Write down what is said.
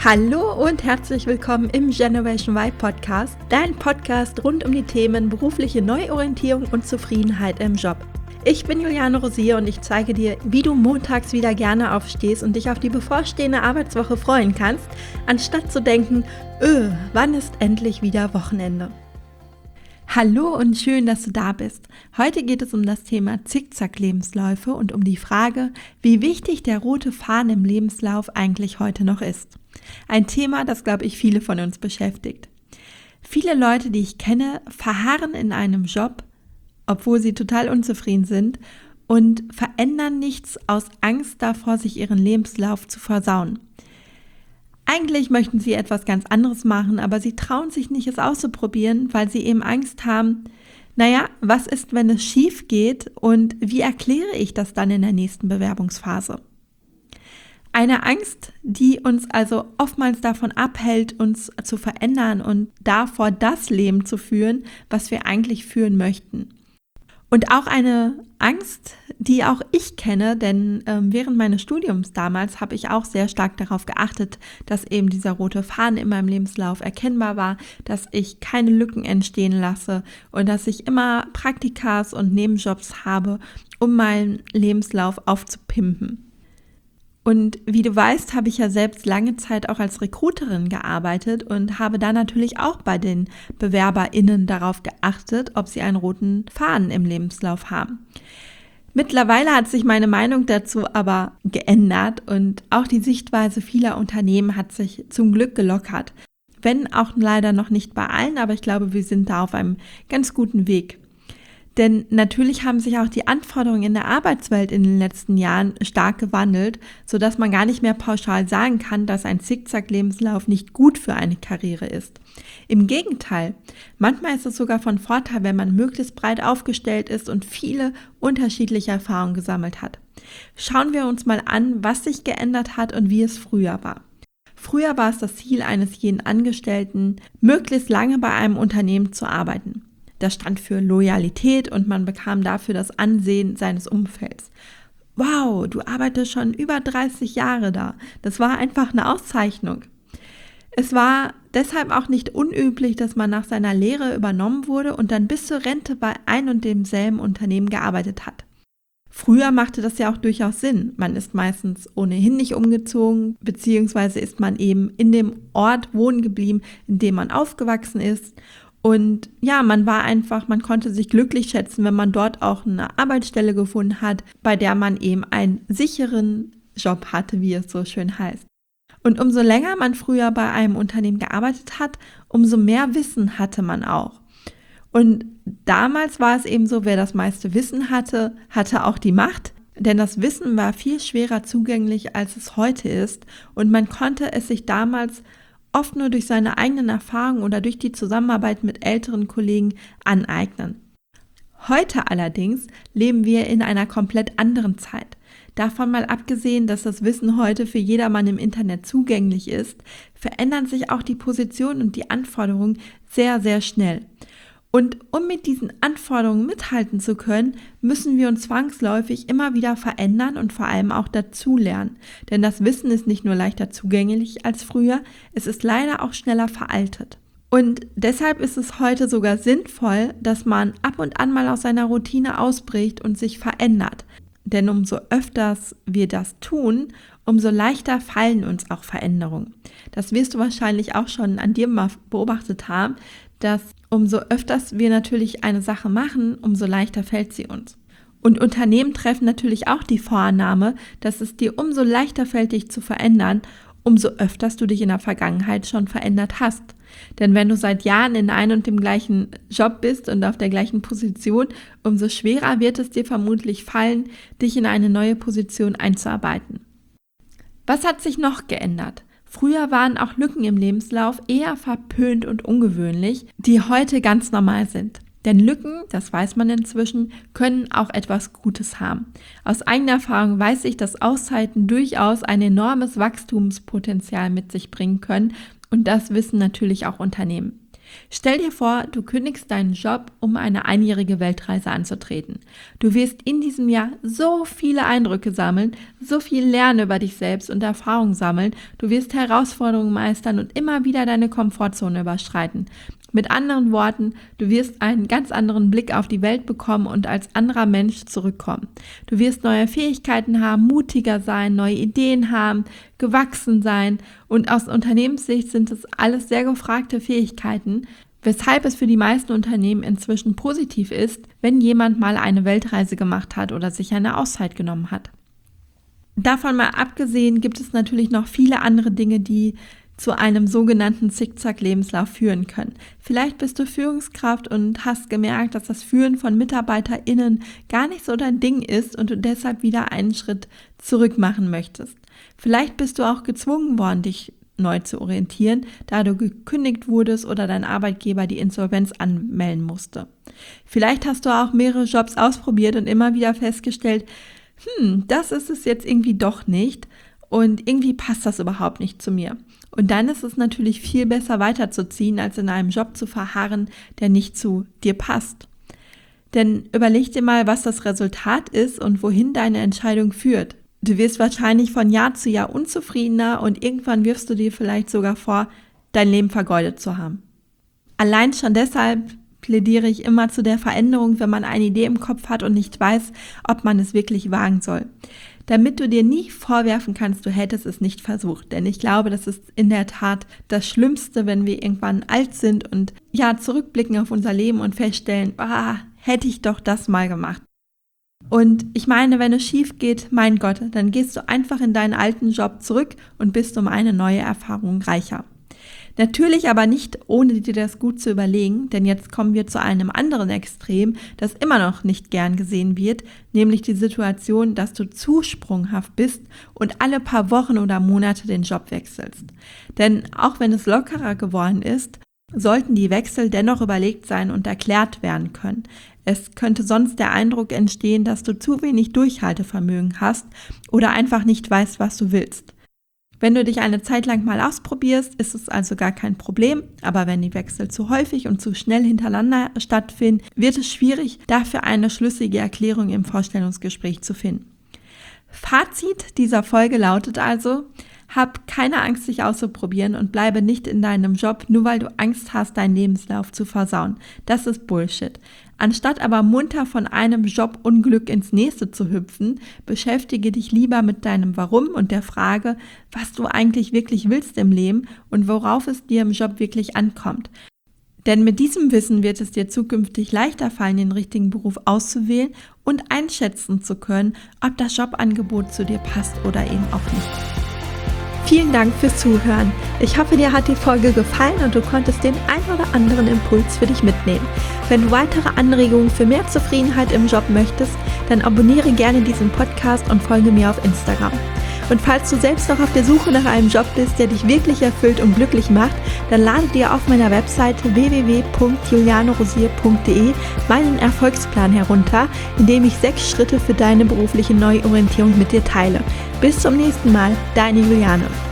Hallo und herzlich willkommen im Generation Y Podcast, dein Podcast rund um die Themen berufliche Neuorientierung und Zufriedenheit im Job. Ich bin Juliane Rosier und ich zeige dir, wie du montags wieder gerne aufstehst und dich auf die bevorstehende Arbeitswoche freuen kannst, anstatt zu denken, wann ist endlich wieder Wochenende? Hallo und schön, dass du da bist. Heute geht es um das Thema Zickzack-Lebensläufe und um die Frage, wie wichtig der rote Faden im Lebenslauf eigentlich heute noch ist. Ein Thema, das, glaube ich, viele von uns beschäftigt. Viele Leute, die ich kenne, verharren in einem Job, obwohl sie total unzufrieden sind und verändern nichts aus Angst davor, sich ihren Lebenslauf zu versauen. Eigentlich möchten sie etwas ganz anderes machen, aber sie trauen sich nicht, es auszuprobieren, weil sie eben Angst haben, was ist, wenn es schief geht und wie erkläre ich das dann in der nächsten Bewerbungsphase? Eine Angst, die uns also oftmals davon abhält, uns zu verändern und davor das Leben zu führen, was wir eigentlich führen möchten. Und auch eine Angst, die auch ich kenne, denn während meines Studiums damals habe ich auch sehr stark darauf geachtet, dass eben dieser rote Faden in meinem Lebenslauf erkennbar war, dass ich keine Lücken entstehen lasse und dass ich immer Praktikas und Nebenjobs habe, um meinen Lebenslauf aufzupimpen. Und wie du weißt, habe ich ja selbst lange Zeit auch als Recruiterin gearbeitet und habe da natürlich auch bei den BewerberInnen darauf geachtet, ob sie einen roten Faden im Lebenslauf haben. Mittlerweile hat sich meine Meinung dazu aber geändert und auch die Sichtweise vieler Unternehmen hat sich zum Glück gelockert. Wenn auch leider noch nicht bei allen, aber ich glaube, wir sind da auf einem ganz guten Weg. Denn natürlich haben sich auch die Anforderungen in der Arbeitswelt in den letzten Jahren stark gewandelt, sodass man gar nicht mehr pauschal sagen kann, dass ein Zickzack-Lebenslauf nicht gut für eine Karriere ist. Im Gegenteil, manchmal ist es sogar von Vorteil, wenn man möglichst breit aufgestellt ist und viele unterschiedliche Erfahrungen gesammelt hat. Schauen wir uns mal an, was sich geändert hat und wie es früher war. Früher war es das Ziel eines jeden Angestellten, möglichst lange bei einem Unternehmen zu arbeiten. Das stand für Loyalität und man bekam dafür das Ansehen seines Umfelds. Wow, du arbeitest schon über 30 Jahre da. Das war einfach eine Auszeichnung. Es war deshalb auch nicht unüblich, dass man nach seiner Lehre übernommen wurde und dann bis zur Rente bei ein und demselben Unternehmen gearbeitet hat. Früher machte das ja auch durchaus Sinn. Man ist meistens ohnehin nicht umgezogen, beziehungsweise ist man eben in dem Ort wohnen geblieben, in dem man aufgewachsen ist. Und ja, man konnte sich glücklich schätzen, wenn man dort auch eine Arbeitsstelle gefunden hat, bei der man eben einen sicheren Job hatte, wie es so schön heißt. Und umso länger man früher bei einem Unternehmen gearbeitet hat, umso mehr Wissen hatte man auch. Und damals war es eben so, wer das meiste Wissen hatte, hatte auch die Macht. Denn das Wissen war viel schwerer zugänglich, als es heute ist. Und man konnte es sich damals oft nur durch seine eigenen Erfahrungen oder durch die Zusammenarbeit mit älteren Kollegen aneignen. Heute allerdings leben wir in einer komplett anderen Zeit. Davon mal abgesehen, dass das Wissen heute für jedermann im Internet zugänglich ist, verändern sich auch die Positionen und die Anforderungen sehr, sehr schnell. Und um mit diesen Anforderungen mithalten zu können, müssen wir uns zwangsläufig immer wieder verändern und vor allem auch dazulernen. Denn das Wissen ist nicht nur leichter zugänglich als früher, es ist leider auch schneller veraltet. Und deshalb ist es heute sogar sinnvoll, dass man ab und an mal aus seiner Routine ausbricht und sich verändert. Denn umso öfters wir das tun, umso leichter fallen uns auch Veränderungen. Das wirst du wahrscheinlich auch schon an dir mal beobachtet haben, dass umso öfters wir natürlich eine Sache machen, umso leichter fällt sie uns. Und Unternehmen treffen natürlich auch die Vorannahme, dass es dir umso leichter fällt, dich zu verändern, umso öfters du dich in der Vergangenheit schon verändert hast. Denn wenn du seit Jahren in einem und dem gleichen Job bist und auf der gleichen Position, umso schwerer wird es dir vermutlich fallen, dich in eine neue Position einzuarbeiten. Was hat sich noch geändert? Früher waren auch Lücken im Lebenslauf eher verpönt und ungewöhnlich, die heute ganz normal sind. Denn Lücken, das weiß man inzwischen, können auch etwas Gutes haben. Aus eigener Erfahrung weiß ich, dass Auszeiten durchaus ein enormes Wachstumspotenzial mit sich bringen können und das wissen natürlich auch Unternehmen. Stell dir vor, du kündigst deinen Job, um eine einjährige Weltreise anzutreten. Du wirst in diesem Jahr so viele Eindrücke sammeln, so viel lernen über dich selbst und Erfahrung sammeln. Du wirst Herausforderungen meistern und immer wieder deine Komfortzone überschreiten. Mit anderen Worten, du wirst einen ganz anderen Blick auf die Welt bekommen und als anderer Mensch zurückkommen. Du wirst neue Fähigkeiten haben, mutiger sein, neue Ideen haben, gewachsen sein und aus Unternehmenssicht sind es alles sehr gefragte Fähigkeiten, weshalb es für die meisten Unternehmen inzwischen positiv ist, wenn jemand mal eine Weltreise gemacht hat oder sich eine Auszeit genommen hat. Davon mal abgesehen gibt es natürlich noch viele andere Dinge, die zu einem sogenannten Zickzack-Lebenslauf führen können. Vielleicht bist du Führungskraft und hast gemerkt, dass das Führen von MitarbeiterInnen gar nicht so dein Ding ist und du deshalb wieder einen Schritt zurück machen möchtest. Vielleicht bist du auch gezwungen worden, dich neu zu orientieren, da du gekündigt wurdest oder dein Arbeitgeber die Insolvenz anmelden musste. Vielleicht hast du auch mehrere Jobs ausprobiert und immer wieder festgestellt, das ist es jetzt irgendwie doch nicht und irgendwie passt das überhaupt nicht zu mir. Und dann ist es natürlich viel besser weiterzuziehen, als in einem Job zu verharren, der nicht zu dir passt. Denn überleg dir mal, was das Resultat ist und wohin deine Entscheidung führt. Du wirst wahrscheinlich von Jahr zu Jahr unzufriedener und irgendwann wirfst du dir vielleicht sogar vor, dein Leben vergeudet zu haben. Allein schon deshalb plädiere ich immer zu der Veränderung, wenn man eine Idee im Kopf hat und nicht weiß, ob man es wirklich wagen soll. Damit du dir nie vorwerfen kannst, du hättest es nicht versucht. Denn ich glaube, das ist in der Tat das Schlimmste, wenn wir irgendwann alt sind und zurückblicken auf unser Leben und feststellen, hätte ich doch das mal gemacht. Und ich meine, wenn es schief geht, mein Gott, dann gehst du einfach in deinen alten Job zurück und bist um eine neue Erfahrung reicher. Natürlich aber nicht, ohne dir das gut zu überlegen, denn jetzt kommen wir zu einem anderen Extrem, das immer noch nicht gern gesehen wird, nämlich die Situation, dass du zu sprunghaft bist und alle paar Wochen oder Monate den Job wechselst. Denn auch wenn es lockerer geworden ist, sollten die Wechsel dennoch überlegt sein und erklärt werden können. Es könnte sonst der Eindruck entstehen, dass du zu wenig Durchhaltevermögen hast oder einfach nicht weißt, was du willst. Wenn du dich eine Zeit lang mal ausprobierst, ist es also gar kein Problem, aber wenn die Wechsel zu häufig und zu schnell hintereinander stattfinden, wird es schwierig, dafür eine schlüssige Erklärung im Vorstellungsgespräch zu finden. Fazit dieser Folge lautet also: Hab keine Angst, dich auszuprobieren und bleibe nicht in deinem Job, nur weil du Angst hast, deinen Lebenslauf zu versauen. Das ist Bullshit. Anstatt aber munter von einem Jobunglück ins nächste zu hüpfen, beschäftige dich lieber mit deinem Warum und der Frage, was du eigentlich wirklich willst im Leben und worauf es dir im Job wirklich ankommt. Denn mit diesem Wissen wird es dir zukünftig leichter fallen, den richtigen Beruf auszuwählen und einschätzen zu können, ob das Jobangebot zu dir passt oder eben auch nicht. Vielen Dank fürs Zuhören. Ich hoffe, dir hat die Folge gefallen und du konntest den ein oder anderen Impuls für dich mitnehmen. Wenn du weitere Anregungen für mehr Zufriedenheit im Job möchtest, dann abonniere gerne diesen Podcast und folge mir auf Instagram. Und falls du selbst noch auf der Suche nach einem Job bist, der dich wirklich erfüllt und glücklich macht, dann lade dir auf meiner Webseite www.julianerosier.de meinen Erfolgsplan herunter, in dem ich 6 Schritte für deine berufliche Neuorientierung mit dir teile. Bis zum nächsten Mal, deine Juliane.